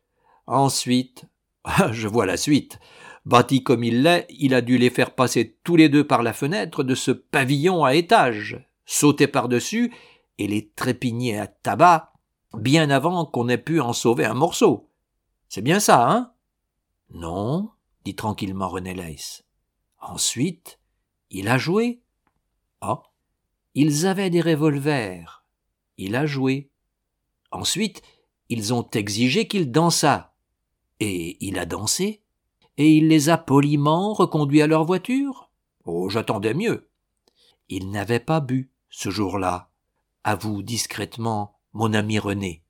Ensuite, je vois la suite, bâti comme il l'est, il a dû les faire passer tous les deux par la fenêtre de ce pavillon à étage, sauter par-dessus et les trépigner à tabac bien avant qu'on ait pu en sauver un morceau. C'est bien ça, hein? Non, dit tranquillement René Leiss. Ensuite, il a joué. Ah, ils avaient des revolvers. Il a joué. Ensuite, ils ont exigé qu'il dansât. Et il a dansé. Et il les a poliment reconduits à leur voiture. Oh, j'attendais mieux. Il n'avait pas bu, ce jour-là, avoue discrètement mon ami René.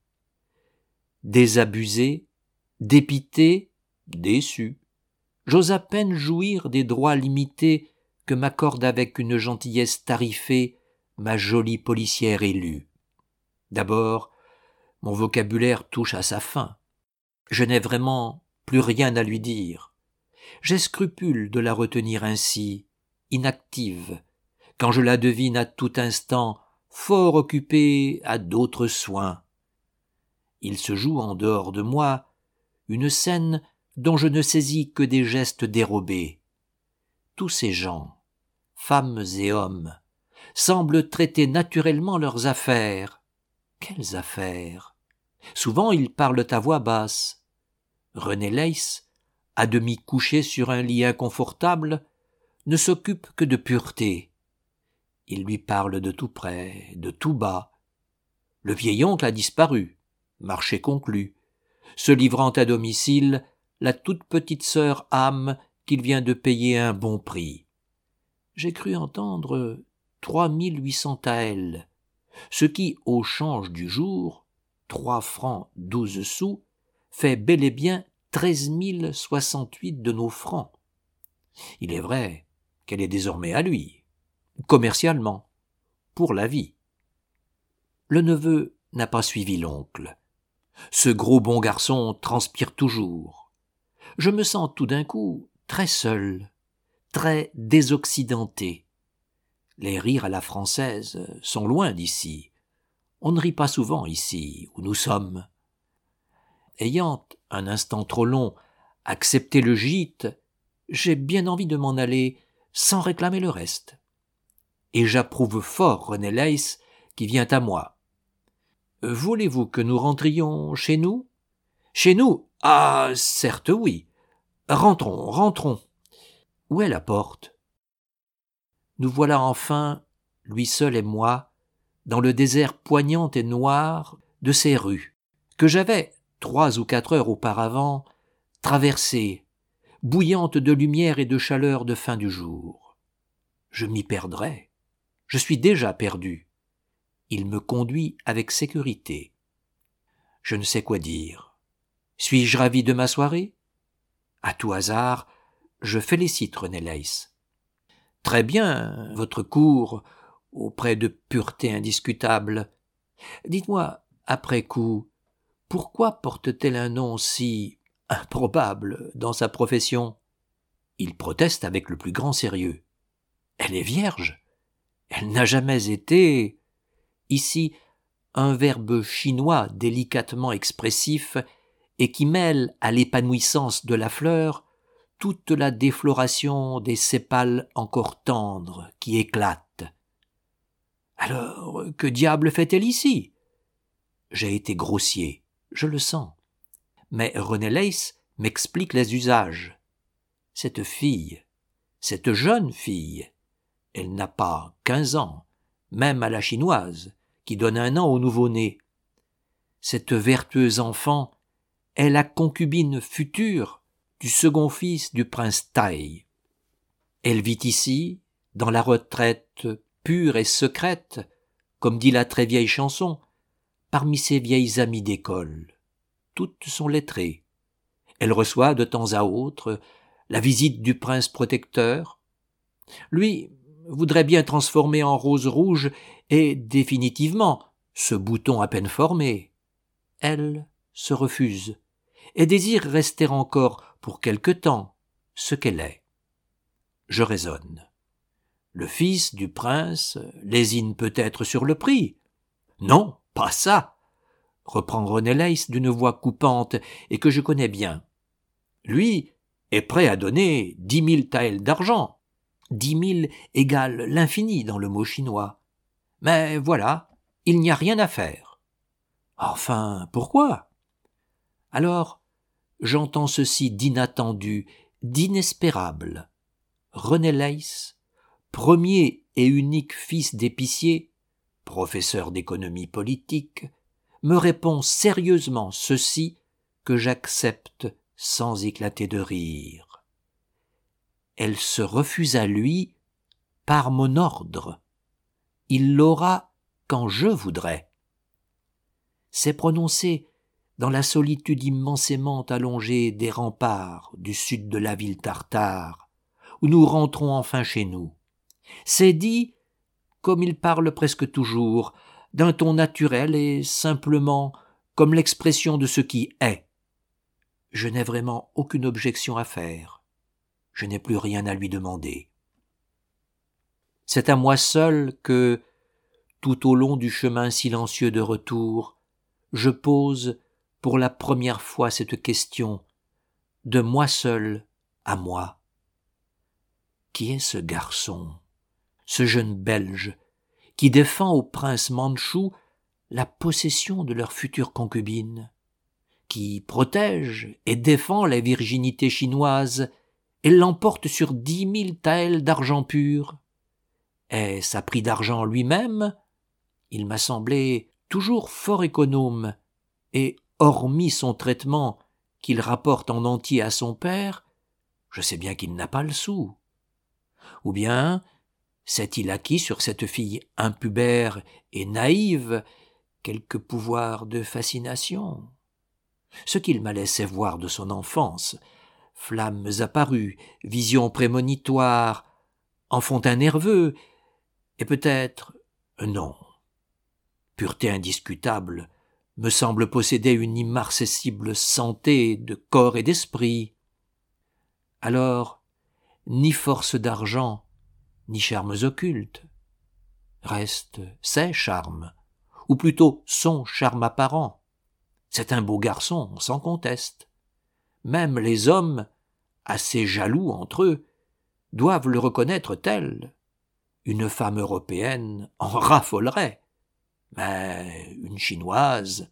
Désabusé, dépité, déçu, j'ose à peine jouir des droits limités que m'accorde avec une gentillesse tarifée ma jolie policière élue. D'abord, mon vocabulaire touche à sa fin. Je n'ai vraiment plus rien à lui dire. J'ai scrupule de la retenir ainsi, inactive, quand je la devine à tout instant fort occupée à d'autres soins. Il se joue en dehors de moi une scène dont je ne saisis que des gestes dérobés. Tous ces gens, femmes et hommes, semblent traiter naturellement leurs affaires. Quelles affaires? Souvent ils parlent à voix basse. René Leiss, à demi couché sur un lit inconfortable, ne s'occupe que de pureté. Il lui parle de tout près, de tout bas. Le vieil oncle a disparu, marché conclu, se livrant à domicile la toute petite sœur âme qu'il vient de payer un bon prix. J'ai cru entendre trois mille huit cents taels, ce qui, au change du jour, trois francs douze sous, fait bel et bien treize mille soixante-huit de nos francs. Il est vrai qu'elle est désormais à lui, commercialement, pour la vie. Le neveu n'a pas suivi l'oncle. Ce gros bon garçon transpire toujours. Je me sens tout d'un coup très seul, très désoccidenté. Les rires à la française sont loin d'ici. On ne rit pas souvent ici, où nous sommes. Ayant, un instant trop long, accepté le gîte, j'ai bien envie de m'en aller sans réclamer le reste. Et j'approuve fort René Leiss qui vient à moi. Voulez-vous que nous rentrions chez nous? Chez nous? Ah, certes oui. Rentrons, rentrons. Où est la porte ? Nous voilà enfin, lui seul et moi, dans le désert poignant et noir de ces rues, que j'avais, trois ou quatre heures auparavant, traversées, bouillantes de lumière et de chaleur de fin du jour. Je m'y perdrais. Je suis déjà perdu. Il me conduit avec sécurité. Je ne sais quoi dire. Suis-je ravi de ma soirée ? À tout hasard, je félicite René Leiss. Très bien, votre cours, auprès de pureté indiscutable. Dites-moi, après coup, pourquoi porte-t-elle un nom si improbable dans sa profession ? Il proteste avec le plus grand sérieux. Elle est vierge. Elle n'a jamais été... Ici, un verbe chinois délicatement expressif et qui mêle à l'épanouissance de la fleur toute la défloration des sépales encore tendres qui éclatent. Alors, que diable fait-elle ici ? J'ai été grossier, je le sens. Mais René Leiss m'explique les usages. Cette fille, cette jeune fille, elle n'a pas quinze ans, même à la chinoise, qui donne un an au nouveau-né. Cette vertueuse enfant est la concubine future du second fils du prince Tai. Elle vit ici, dans la retraite pure et secrète, comme dit la très vieille chanson, parmi ses vieilles amies d'école. Toutes sont lettrées. Elle reçoit de temps à autre la visite du prince protecteur. Lui voudrait bien transformer en rose rouge et définitivement ce bouton à peine formé. Elle se refuse et désire rester encore pour quelque temps ce qu'elle est. Je raisonne. Le fils du prince lésine peut-être sur le prix. Non, pas ça, reprend René Leiss d'une voix coupante et que je connais bien. Lui est prêt à donner dix mille taels d'argent. Dix mille égale l'infini dans le mot chinois. Mais voilà, il n'y a rien à faire. Enfin, pourquoi ? Alors, j'entends ceci d'inattendu, d'inespérable. René Leiss, premier et unique fils d'épicier, professeur d'économie politique, me répond sérieusement ceci que j'accepte sans éclater de rire. Elle se refuse à lui par mon ordre. Il l'aura quand je voudrais. C'est prononcé dans la solitude immensément allongée des remparts du sud de la ville tartare, où nous rentrons enfin chez nous. C'est dit, comme il parle presque toujours, d'un ton naturel et simplement comme l'expression de ce qui est. Je n'ai vraiment aucune objection à faire. Je n'ai plus rien à lui demander. C'est à moi seul que, tout au long du chemin silencieux de retour, je pose pour la première fois cette question, de moi seul à moi. Qui est ce garçon, ce jeune Belge, qui défend au prince mandchou la possession de leur future concubine, qui protège et défend la virginité chinoise et l'emporte sur dix mille taels d'argent pur? Est-ce à prix d'argent lui-même? Il m'a semblé toujours fort économe, et hormis son traitement qu'il rapporte en entier à son père, je sais bien qu'il n'a pas le sou. Ou bien s'est-il acquis sur cette fille impubère et naïve quelque pouvoir de fascination? Ce qu'il m'a laissé voir de son enfance, flammes apparues, visions prémonitoires, enfantin nerveux, et peut-être non. Pureté indiscutable me semble posséder une immarcessible santé de corps et d'esprit. Alors, ni force d'argent, ni charmes occultes. Reste ses charmes, ou plutôt son charme apparent. C'est un beau garçon, sans conteste. Même les hommes, assez jaloux entre eux, doivent le reconnaître tel. Une femme européenne en raffolerait, mais une chinoise.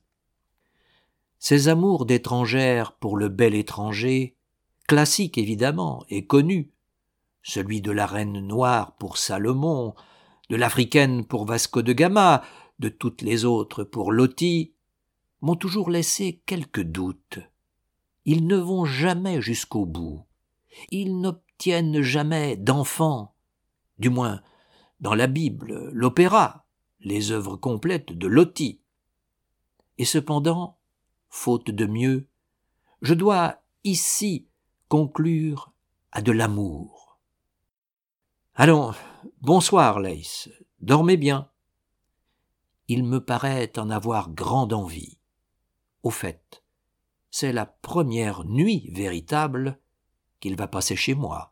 Ces amours d'étrangères pour le bel étranger, classiques évidemment et connus, celui de la Reine Noire pour Salomon, de l'Africaine pour Vasco de Gama, de toutes les autres pour Loti, m'ont toujours laissé quelques doutes. Ils ne vont jamais jusqu'au bout. Ils n'obtiennent jamais d'enfants, du moins dans la Bible, l'opéra, les œuvres complètes de Loti. Et cependant, faute de mieux, je dois ici conclure à de l'amour. Allons, bonsoir, Leïs, dormez bien. Il me paraît en avoir grande envie. Au fait, c'est la première nuit véritable qu'il va passer chez moi.